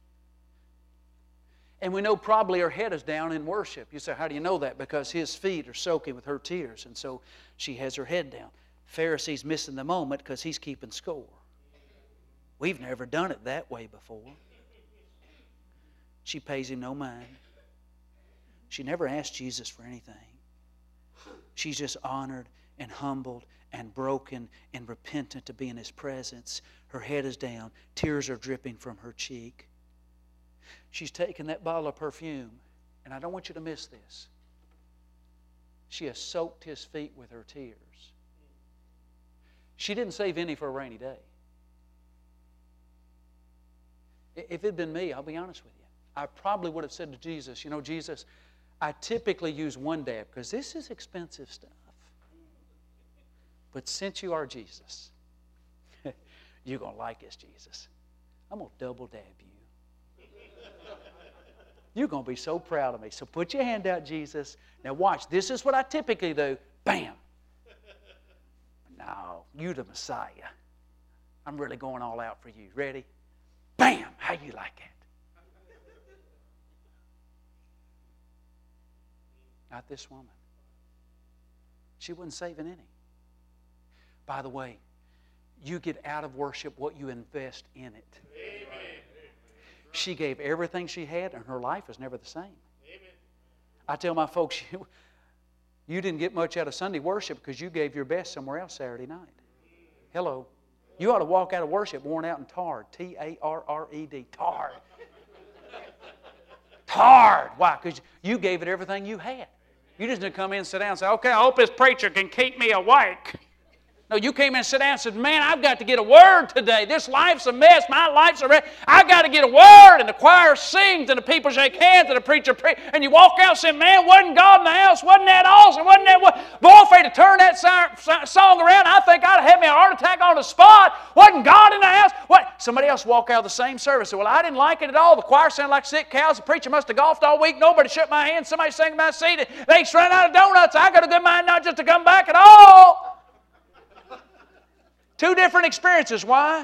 And we know probably her head is down in worship. You say, how do you know that? Because his feet are soaking with her tears, and so she has her head down. Pharisee's missing the moment because he's keeping score. We've never done it that way before. She pays him no mind. She never asked Jesus for anything. She's just honored and humbled and broken and repentant to be in His presence. Her head is down. Tears are dripping from her cheek. She's taken that bottle of perfume, and I don't want you to miss this. She has soaked His feet with her tears. She didn't save any for a rainy day. If it had been me, I'll be honest with you, I probably would have said to Jesus, Jesus, I typically use one dab because this is expensive stuff. But since you are Jesus, You're going to like this, Jesus. I'm going to double dab you. You're going to be so proud of me. So put your hand out, Jesus. Now watch. This is what I typically do. Bam. No, you're the Messiah. I'm really going all out for you. Ready? Bam. How you like that? Not this woman. She wasn't saving any. By the way, you get out of worship what you invest in it. Amen. She gave everything she had, and her life was never the same. Amen. I tell my folks, you didn't get much out of Sunday worship because you gave your best somewhere else Saturday night. Hello. You ought to walk out of worship worn out and tarred. T-A-R-R-E-D. Tarred. Tarred. Why? Because you gave it everything you had. You just didn't come in and sit down and say, okay, I hope this preacher can keep me awake. No, you came in and sat down and said, man, I've got to get a word today. This life's a mess. My life's a wreck. I've got to get a word. And the choir sings and the people shake hands and the preacher preaches. And you walk out and say, man, wasn't God in the house? Wasn't that awesome? Wasn't that what? Boy, if they'd have turned that song around, I think I'd have had me a heart attack on the spot. Wasn't God in the house? What? Somebody else walk out of the same service and say, well, I didn't like it at all. The choir sounded like sick cows. The preacher must have golfed all week. Nobody shook my hand. Somebody sang in my seat. They ran out of donuts. I got a good mind not just to come back at all. Two different experiences. Why?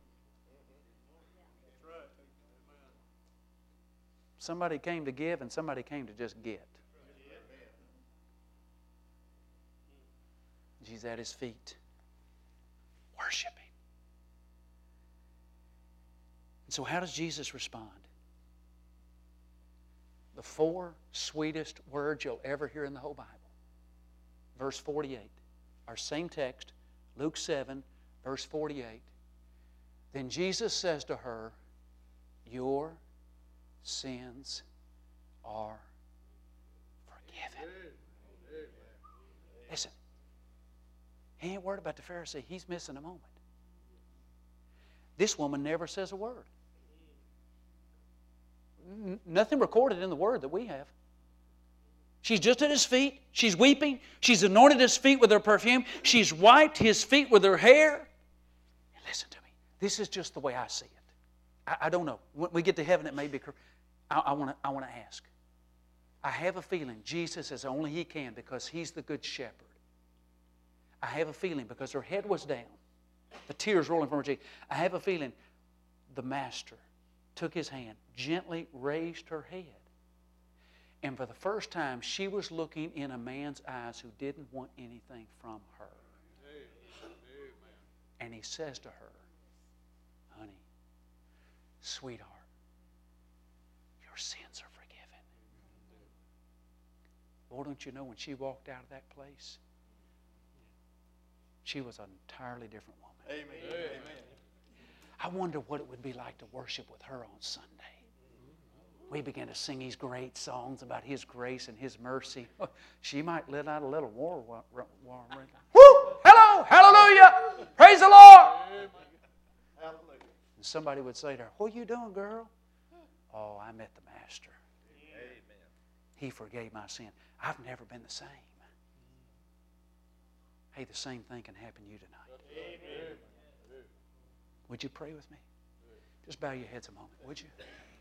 Somebody came to give and somebody came to just get. She's at His feet, worshiping. And so how does Jesus respond? The 4 sweetest words you'll ever hear in the whole Bible. Verse 48, our same text, Luke 7, verse 48, then Jesus says to her, your sins are forgiven. Listen, he ain't worried about the Pharisee. He's missing a moment. This woman never says a word. Nothing recorded in the Word that we have. She's just at His feet. She's weeping. She's anointed His feet with her perfume. She's wiped His feet with her hair. Listen to me. This is just the way I see it. I don't know. When we get to heaven, it may be correct. I want to ask. I have a feeling Jesus as only He can because He's the Good Shepherd. I have a feeling because her head was down, the tears rolling from her cheek. I have a feeling the Master took His hand, gently raised her head. And for the first time, she was looking in a man's eyes who didn't want anything from her. And He says to her, honey, sweetheart, your sins are forgiven. Boy, don't you know when she walked out of that place, she was an entirely different woman. Amen. I wonder what it would be like to worship with her on Sunday. We began to sing these great songs about His grace and His mercy. She might let out a little war. Woo! Hello! Hallelujah! Praise the Lord! And somebody would say to her, what are you doing, girl? Oh, I met the Master. He forgave my sin. I've never been the same. Hey, the same thing can happen to you tonight. Would you pray with me? Just bow your heads a moment, would you?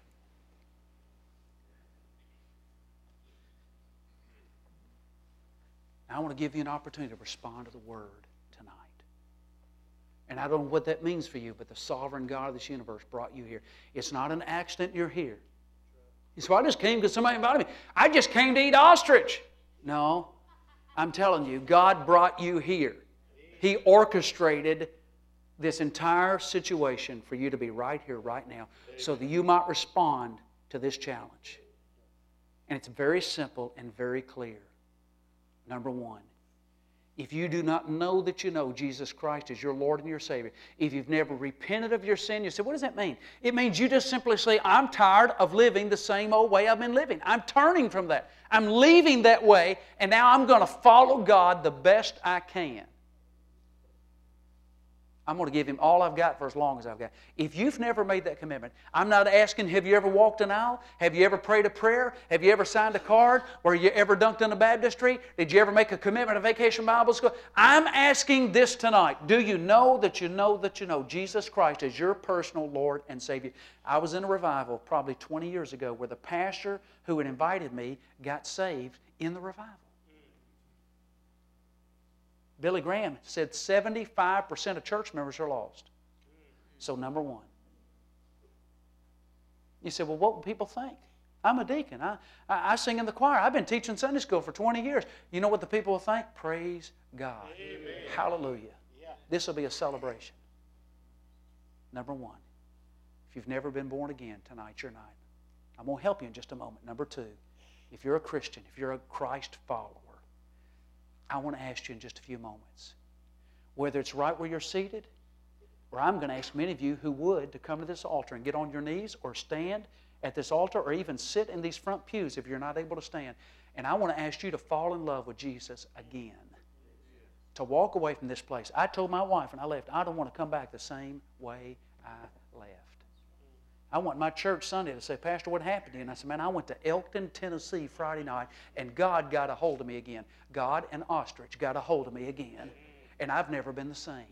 I want to give you an opportunity to respond to the Word tonight. And I don't know what that means for you, but the sovereign God of this universe brought you here. It's not an accident you're here. So I just came because somebody invited me. I just came to eat ostrich. No, I'm telling you, God brought you here. He orchestrated this entire situation for you to be right here, right now, so that you might respond to this challenge. And it's very simple and very clear. Number one, if you do not know that you know Jesus Christ as your Lord and your Savior, if you've never repented of your sin, you say, what does that mean? It means you just simply say, I'm tired of living the same old way I've been living. I'm turning from that. I'm leaving that way, and now I'm going to follow God the best I can. I'm going to give Him all I've got for as long as I've got. If you've never made that commitment, I'm not asking, have you ever walked an aisle? Have you ever prayed a prayer? Have you ever signed a card? Were you ever dunked in a baptistry? Did you ever make a commitment at Vacation Bible School? I'm asking this tonight. Do you know that you know that you know Jesus Christ is your personal Lord and Savior? I was in a revival probably 20 years ago where the pastor who had invited me got saved in the revival. Billy Graham said 75% of church members are lost. So number one. You say, well, what will people think? I'm a deacon. I sing in the choir. I've been teaching Sunday school for 20 years. You know what the people will think? Praise God. Amen. Hallelujah. Yeah. This will be a celebration. Number one. If you've never been born again, tonight's your night. I'm going to help you in just a moment. Number two. If you're a Christian, if you're a Christ follower, I want to ask you in just a few moments, whether it's right where you're seated, or I'm going to ask many of you who would to come to this altar and get on your knees or stand at this altar or even sit in these front pews if you're not able to stand. And I want to ask you to fall in love with Jesus again, to walk away from this place. I told my wife when I left, I don't want to come back the same way I left. I want my church Sunday to say, Pastor, what happened to you? And I said, man, I went to Elkton, Tennessee Friday night, and God got a hold of me again. God and Ostrich got a hold of me again. And I've never been the same.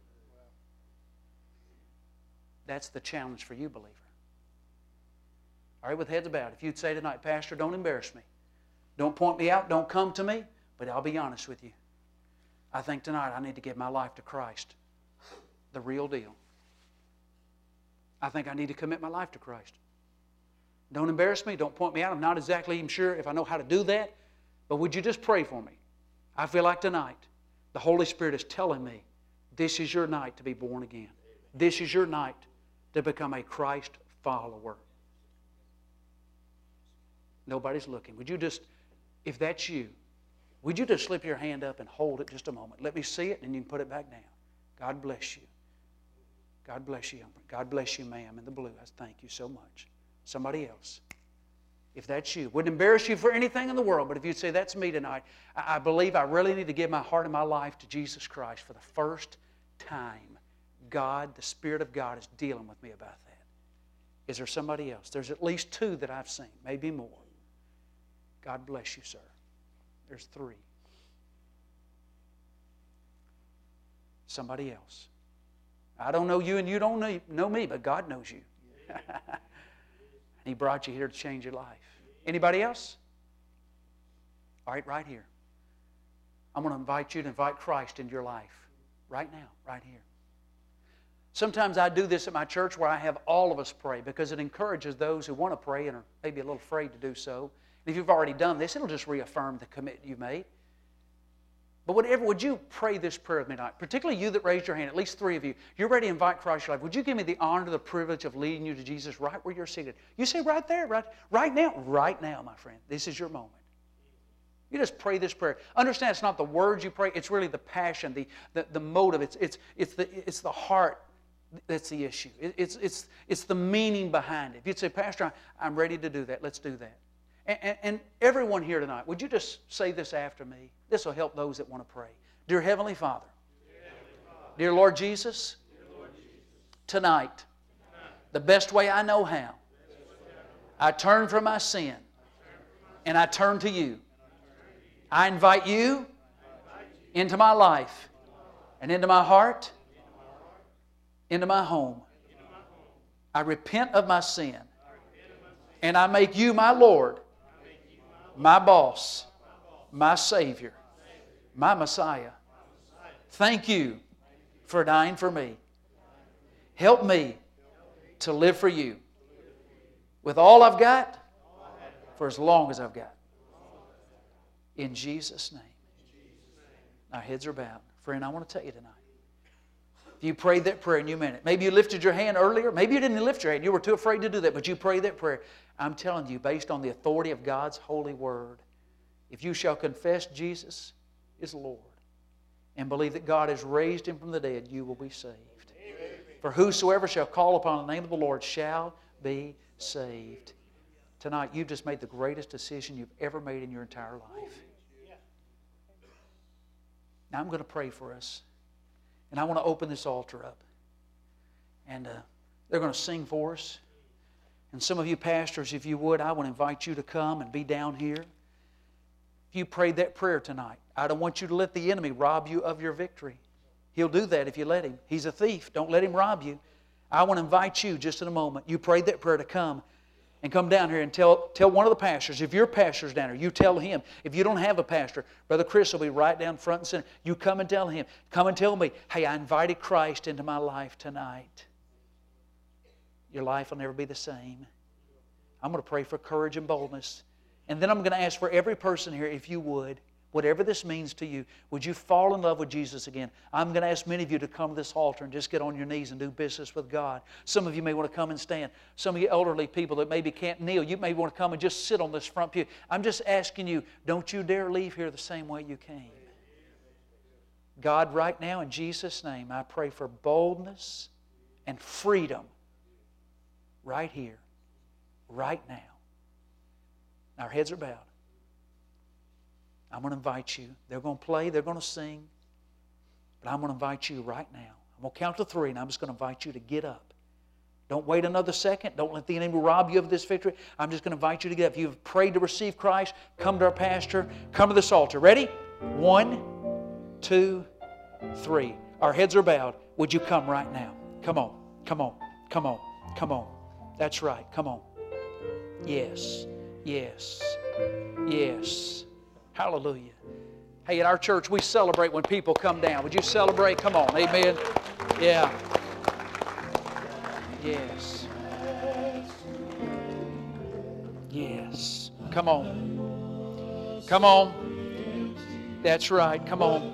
That's the challenge for you, believer. All right, with heads bowed, if you'd say tonight, Pastor, don't embarrass me. Don't point me out. Don't come to me. But I'll be honest with you. I think tonight I need to give my life to Christ. The real deal. I think I need to commit my life to Christ. Don't embarrass me. Don't point me out. I'm not exactly even sure if I know how to do that. But would you just pray for me? I feel like tonight the Holy Spirit is telling me this is your night to be born again. This is your night to become a Christ follower. Nobody's looking. Would you just, if that's you, would you just slip your hand up and hold it just a moment? Let me see it and you can put it back down. God bless you. God bless you, young man. God bless you, ma'am, in the blue. I thank you so much. Somebody else. If that's you. Wouldn't embarrass you for anything in the world, but if you'd say, that's me tonight, I believe I really need to give my heart and my life to Jesus Christ for the first time. God, the Spirit of God, is dealing with me about that. Is there somebody else? There's at least two that I've seen, maybe more. God bless you, sir. There's three. Somebody else. I don't know you and you don't know me, but God knows you. He brought you here to change your life. Anybody else? All right, right here. I'm going to invite you to invite Christ into your life. Right now, right here. Sometimes I do this at my church where I have all of us pray because it encourages those who want to pray and are maybe a little afraid to do so. And if you've already done this, it'll just reaffirm the commitment you made. But whatever, would you pray this prayer with me tonight? Particularly you that raised your hand, at least three of you. You're ready to invite Christ in your life. Would you give me the honor, the privilege of leading you to Jesus right where you're seated? You say right there, right now, my friend. This is your moment. You just pray this prayer. Understand it's not the words you pray. It's really the passion, the motive. It's the heart that's the issue. It's the meaning behind it. If you'd say, Pastor, I'm ready to do that, let's do that. And everyone here tonight, would you just say this after me? This will help those that want to pray. Dear Heavenly Father, dear Lord Jesus, tonight, the best way I know how, I turn from my sin and I turn to you. I invite you into my life and into my heart, into my home. I repent of my sin and I make you my Lord, my boss, my Savior, my Messiah. Thank you for dying for me. Help me to live for you with all I've got for as long as I've got. In Jesus' name. Our heads are bowed. Friend, I want to tell you tonight. If you prayed that prayer and you meant it, maybe you lifted your hand earlier, maybe you didn't lift your hand, you were too afraid to do that, but you prayed that prayer. I'm telling you, based on the authority of God's holy word, if you shall confess Jesus is Lord and believe that God has raised Him from the dead, you will be saved. Amen. For whosoever shall call upon the name of the Lord shall be saved. Tonight, you've just made the greatest decision you've ever made in your entire life. Now, I'm going to pray for us. And I want to open this altar up. And they're going to sing for us. And some of you pastors, if you would, I want to invite you to come and be down here. If you prayed that prayer tonight, I don't want you to let the enemy rob you of your victory. He'll do that if you let him. He's a thief. Don't let him rob you. I want to invite you just in a moment. You prayed that prayer to come and come down here and tell one of the pastors. If your pastor's down here, you tell him. If you don't have a pastor, Brother Chris will be right down front and center. You come and tell him. Come and tell me, hey, I invited Christ into my life tonight. Your life will never be the same. I'm going to pray for courage and boldness. And then I'm going to ask for every person here, if you would, whatever this means to you, would you fall in love with Jesus again? I'm going to ask many of you to come to this altar and just get on your knees and do business with God. Some of you may want to come and stand. Some of you elderly people that maybe can't kneel, you may want to come and just sit on this front pew. I'm just asking you, don't you dare leave here the same way you came. God, right now, in Jesus' name, I pray for boldness and freedom right here, right now. Our heads are bowed. I'm going to invite you. They're going to play, they're going to sing. But I'm going to invite you right now. I'm going to count to 3, and I'm just going to invite you to get up. Don't wait another second. Don't let the enemy rob you of this victory. I'm just going to invite you to get up. If you've prayed to receive Christ, come to our pastor. Come to this altar. Ready? 1, 2, 3. Our heads are bowed. Would you come right now? Come on. Come on. Come on. Come on. That's right. Come on. Yes. Yes. Yes. Hallelujah. Hey, at our church, we celebrate when people come down. Would you celebrate? Come on. Amen. Yeah. Yes. Yes. Come on. Come on. That's right. Come on.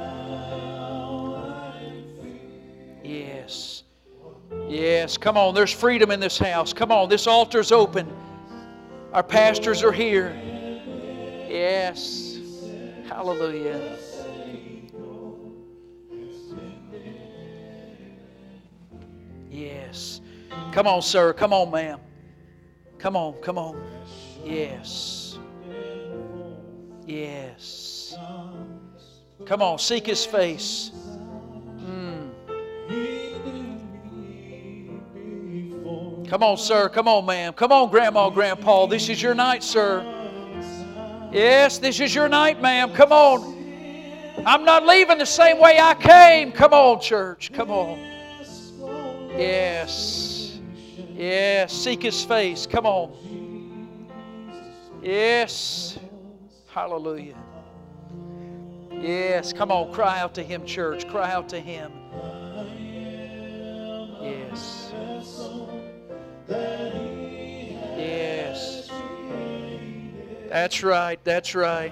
Yes. Yes. Come on. There's freedom in this house. Come on. This altar's open. Our pastors are here. Yes. Hallelujah. Yes. Come on, sir. Come on, ma'am. Come on. Come on. Yes. Yes. Come on. Seek His face. Come on, sir. Come on, ma'am. Come on, Grandma, Grandpa. This is your night, sir. Yes, this is your night, ma'am. Come on. I'm not leaving the same way I came. Come on, church. Come on. Yes. Yes. Seek His face. Come on. Yes. Hallelujah. Yes. Come on. Cry out to Him, church. Cry out to Him. Yes. Yes. That's right. That's right.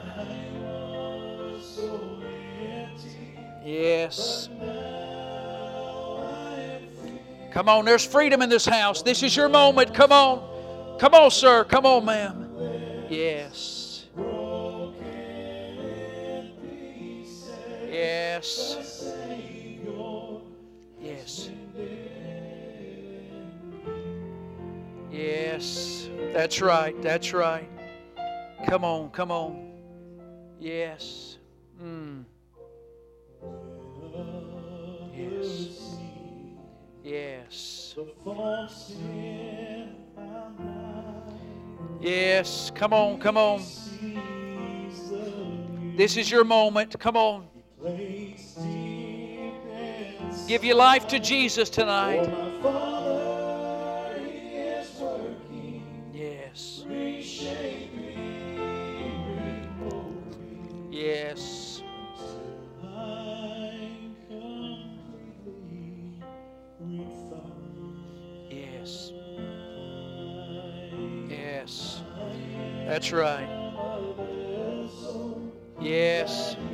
Yes. Come on, there's freedom in this house. This is your moment. Come on. Come on, sir. Come on, ma'am. Yes. Yes. Yes. Yes. That's right. That's right. Come on. Come on. Yes. Yes. Yes. Yes. Come on. Come on. This is your moment. Come on. Give your life to Jesus tonight. Yes. Yes. Yes. Yes. That's right. Yes.